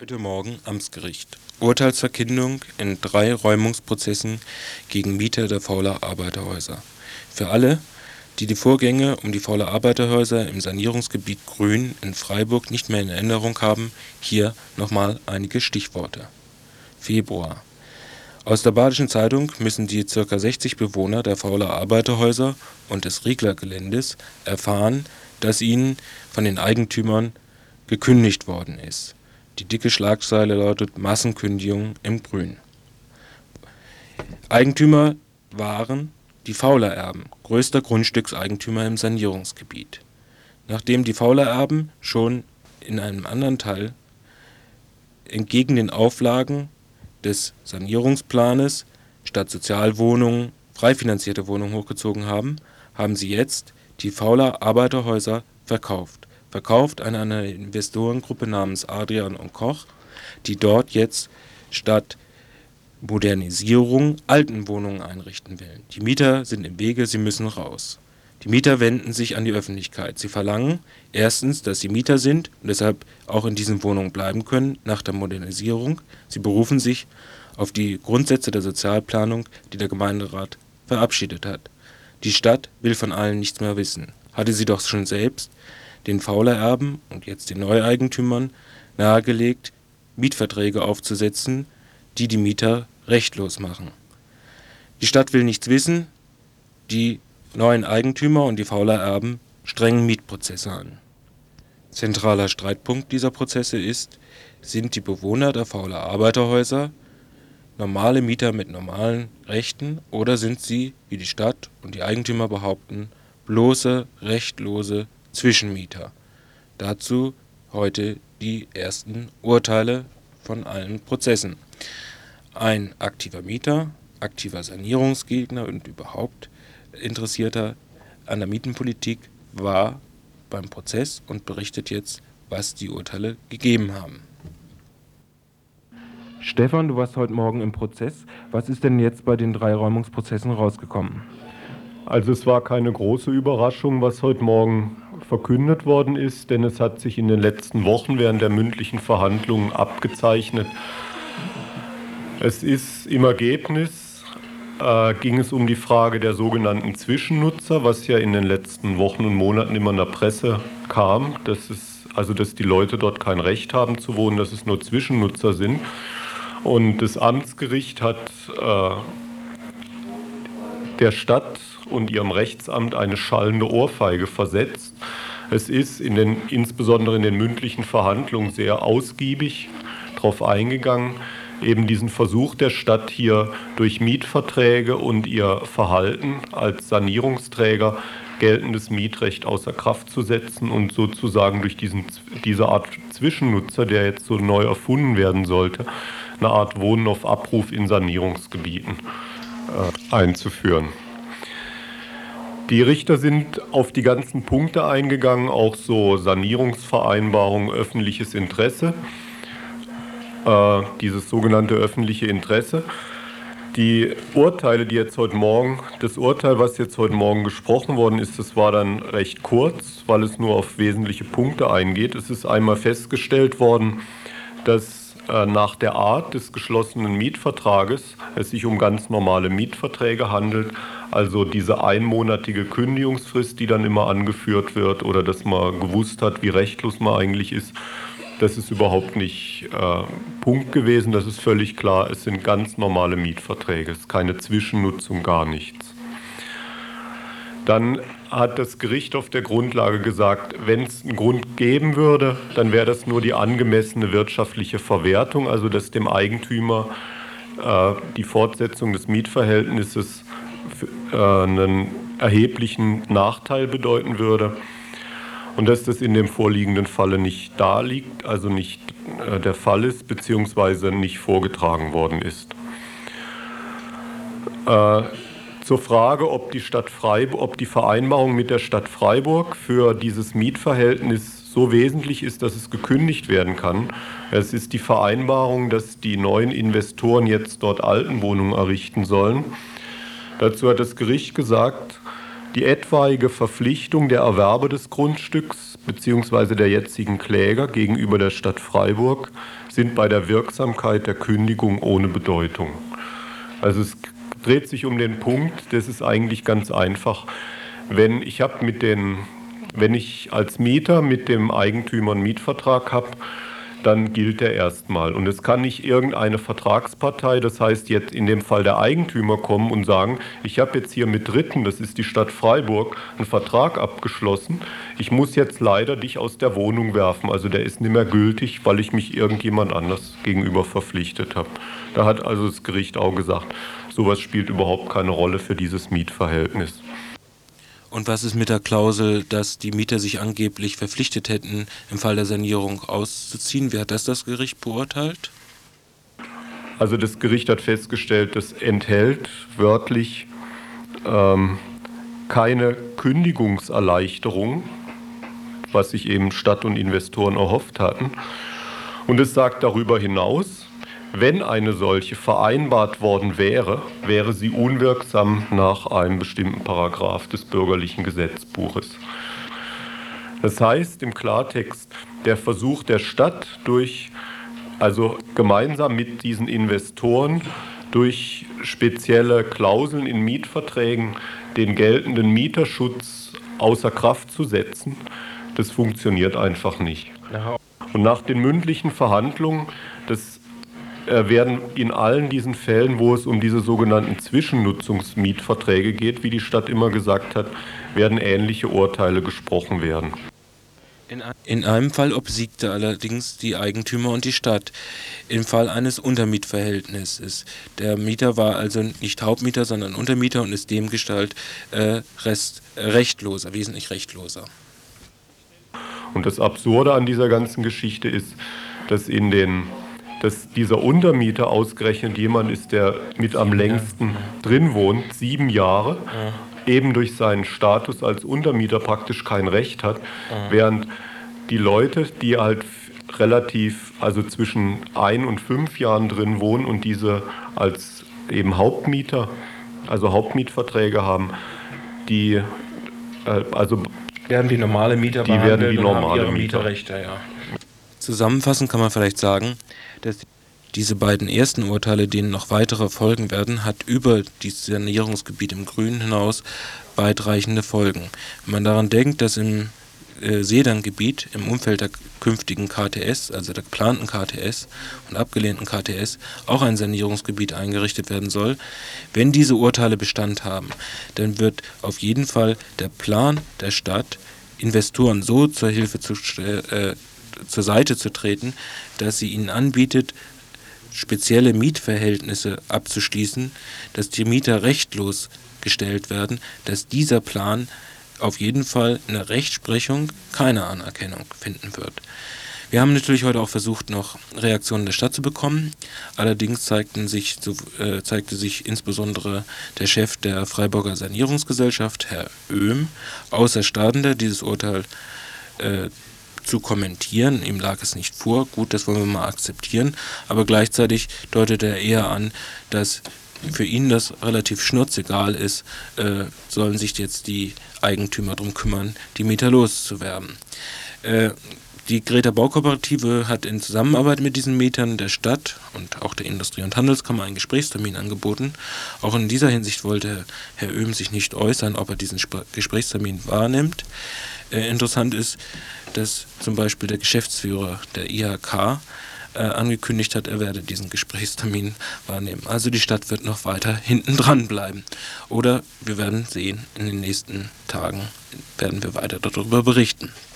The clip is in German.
Heute Morgen Amtsgericht. Urteilsverkündung in 3 Räumungsprozessen gegen Mieter der Fauler Arbeiterhäuser. Für alle, die die Vorgänge um die Fauler Arbeiterhäuser im Sanierungsgebiet Grün in Freiburg nicht mehr in Erinnerung haben, hier nochmal einige Stichworte. Februar. Aus der Badischen Zeitung müssen die ca. 60 Bewohner der Fauler Arbeiterhäuser und des Riegler-Geländes erfahren, dass ihnen von den Eigentümern gekündigt worden ist. Die dicke Schlagzeile lautet Massenkündigung im Grün. Eigentümer waren die Fauler-Erben, größter Grundstückseigentümer im Sanierungsgebiet. Nachdem die Fauler-Erben schon in einem anderen Teil entgegen den Auflagen des Sanierungsplanes statt Sozialwohnungen frei finanzierte Wohnungen hochgezogen haben, haben sie jetzt die Fauler Arbeiterhäuser verkauft an eine Investorengruppe namens Adrian & Koch, die dort jetzt statt Modernisierung Altenwohnungen einrichten will. Die Mieter sind im Wege, sie müssen raus. Die Mieter wenden sich an die Öffentlichkeit. Sie verlangen erstens, dass sie Mieter sind und deshalb auch in diesen Wohnungen bleiben können nach der Modernisierung. Sie berufen sich auf die Grundsätze der Sozialplanung, die der Gemeinderat verabschiedet hat. Die Stadt will von allen nichts mehr wissen. Hatte sie doch schon selbst den Fauler-Erben und jetzt den Neueigentümern nahegelegt, Mietverträge aufzusetzen, die die Mieter rechtlos machen. Die Stadt will nichts wissen, die neuen Eigentümer und die Fauler-Erben strengen Mietprozesse an. Zentraler Streitpunkt dieser Prozesse ist, sind die Bewohner der Fauler Arbeiterhäuser normale Mieter mit normalen Rechten oder sind sie, wie die Stadt und die Eigentümer behaupten, bloße, rechtlose Zwischenmieter. Dazu heute die ersten Urteile von allen Prozessen. Ein aktiver Mieter, aktiver Sanierungsgegner und überhaupt Interessierter an der Mietenpolitik war beim Prozess und berichtet jetzt, was die Urteile gegeben haben. Stefan, du warst heute Morgen im Prozess. Was ist denn jetzt bei den 3 Räumungsprozessen rausgekommen? Also es war keine große Überraschung, was heute Morgen verkündet worden ist, denn es hat sich in den letzten Wochen während der mündlichen Verhandlungen abgezeichnet. Es ist im Ergebnis, ging es um die Frage der sogenannten Zwischennutzer, was ja in den letzten Wochen und Monaten immer in der Presse kam, dass die Leute dort kein Recht haben zu wohnen, dass es nur Zwischennutzer sind. Und das Amtsgericht hat der Stadt und ihrem Rechtsamt eine schallende Ohrfeige versetzt. Es ist insbesondere in den mündlichen Verhandlungen sehr ausgiebig darauf eingegangen, eben diesen Versuch der Stadt hier durch Mietverträge und ihr Verhalten als Sanierungsträger geltendes Mietrecht außer Kraft zu setzen und sozusagen durch diese Art Zwischennutzer, der jetzt so neu erfunden werden sollte, eine Art Wohnen auf Abruf in Sanierungsgebieten einzuführen. Die Richter sind auf die ganzen Punkte eingegangen, auch so Sanierungsvereinbarung, öffentliches Interesse, dieses sogenannte öffentliche Interesse. Die Urteile, das Urteil, was jetzt heute Morgen gesprochen worden ist, das war dann recht kurz, weil es nur auf wesentliche Punkte eingeht. Es ist einmal festgestellt worden, dass nach der Art des geschlossenen Mietvertrages es sich um ganz normale Mietverträge handelt, also diese einmonatige Kündigungsfrist, die dann immer angeführt wird oder dass man gewusst hat, wie rechtlos man eigentlich ist, das ist überhaupt nicht Punkt gewesen, das ist völlig klar, es sind ganz normale Mietverträge, es ist keine Zwischennutzung, gar nichts. Dann hat das Gericht auf der Grundlage gesagt, wenn es einen Grund geben würde, dann wäre das nur die angemessene wirtschaftliche Verwertung, also dass dem Eigentümer die Fortsetzung des Mietverhältnisses einen erheblichen Nachteil bedeuten würde und dass das in dem vorliegenden Falle nicht da liegt, also nicht der Fall ist, beziehungsweise nicht vorgetragen worden ist. Zur Frage, ob die Vereinbarung mit der Stadt Freiburg für dieses Mietverhältnis so wesentlich ist, dass es gekündigt werden kann. Es ist die Vereinbarung, dass die neuen Investoren jetzt dort Altenwohnungen errichten sollen. Dazu hat das Gericht gesagt, die etwaige Verpflichtung der Erwerber des Grundstücks bzw. der jetzigen Kläger gegenüber der Stadt Freiburg sind bei der Wirksamkeit der Kündigung ohne Bedeutung. Also es dreht sich um den Punkt, das ist eigentlich ganz einfach. Wenn ich als Mieter mit dem Eigentümer einen Mietvertrag habe, dann gilt der erstmal. Und es kann nicht irgendeine Vertragspartei, das heißt jetzt in dem Fall der Eigentümer, kommen und sagen, ich habe jetzt hier mit Dritten, das ist die Stadt Freiburg, einen Vertrag abgeschlossen. Ich muss jetzt leider dich aus der Wohnung werfen. Also der ist nicht mehr gültig, weil ich mich irgendjemand anders gegenüber verpflichtet habe. Da hat also das Gericht auch gesagt, sowas spielt überhaupt keine Rolle für dieses Mietverhältnis. Und was ist mit der Klausel, dass die Mieter sich angeblich verpflichtet hätten, im Fall der Sanierung auszuziehen? Wie hat das Gericht beurteilt? Also das Gericht hat festgestellt, das enthält wörtlich keine Kündigungserleichterung, was sich eben Stadt und Investoren erhofft hatten. Und es sagt darüber hinaus, wenn eine solche vereinbart worden wäre, wäre sie unwirksam nach einem bestimmten Paragraph des bürgerlichen Gesetzbuches. Das heißt im Klartext, der Versuch der Stadt gemeinsam mit diesen Investoren durch spezielle Klauseln in Mietverträgen den geltenden Mieterschutz außer Kraft zu setzen, das funktioniert einfach nicht. Und nach den mündlichen Verhandlungen, werden in allen diesen Fällen, wo es um diese sogenannten Zwischennutzungsmietverträge geht, wie die Stadt immer gesagt hat, werden ähnliche Urteile gesprochen werden. In einem Fall obsiegte allerdings die Eigentümer und die Stadt. Im Fall eines Untermietverhältnisses. Der Mieter war also nicht Hauptmieter, sondern Untermieter und ist demgestalt rechtloser, wesentlich rechtloser. Und das Absurde an dieser ganzen Geschichte ist, dass dieser Untermieter ausgerechnet jemand ist, der mit am längsten drin wohnt, 7 Jahre, eben durch seinen Status als Untermieter praktisch kein Recht hat, während die Leute, die halt also zwischen 1 und 5 Jahren drin wohnen und diese als eben Hauptmieter, also Hauptmietverträge haben, die werden wie normale Mieter behandelt, die werden wie normale Mieterrechte, ja. Zusammenfassend kann man vielleicht sagen, dass diese beiden ersten Urteile, denen noch weitere folgen werden, hat über das Sanierungsgebiet im Grünen hinaus weitreichende Folgen. Wenn man daran denkt, dass im Sederngebiet im Umfeld der künftigen KTS, also der geplanten KTS und abgelehnten KTS, auch ein Sanierungsgebiet eingerichtet werden soll. Wenn diese Urteile Bestand haben, dann wird auf jeden Fall der Plan der Stadt, Investoren so zur Seite zu treten, dass sie ihnen anbietet, spezielle Mietverhältnisse abzuschließen, dass die Mieter rechtlos gestellt werden, dass dieser Plan auf jeden Fall in der Rechtsprechung keine Anerkennung finden wird. Wir haben natürlich heute auch versucht, noch Reaktionen der Stadt zu bekommen. Allerdings zeigte sich insbesondere der Chef der Freiburger Sanierungsgesellschaft, Herr Oehm, außerstande, dieses Urteil zu kommentieren. Ihm lag es nicht vor. Gut, das wollen wir mal akzeptieren. Aber gleichzeitig deutet er eher an, dass für ihn das relativ schnurzegal ist, sollen sich jetzt die Eigentümer darum kümmern, die Mieter loszuwerden. Die Greta Baukooperative hat in Zusammenarbeit mit diesen Mietern der Stadt und auch der Industrie- und Handelskammer einen Gesprächstermin angeboten. Auch in dieser Hinsicht wollte Herr Oehm sich nicht äußern, ob er diesen Gesprächstermin wahrnimmt. Interessant ist, dass zum Beispiel der Geschäftsführer der IHK angekündigt hat, er werde diesen Gesprächstermin wahrnehmen. Also die Stadt wird noch weiter hinten dran bleiben. Oder wir werden sehen, in den nächsten Tagen werden wir weiter darüber berichten.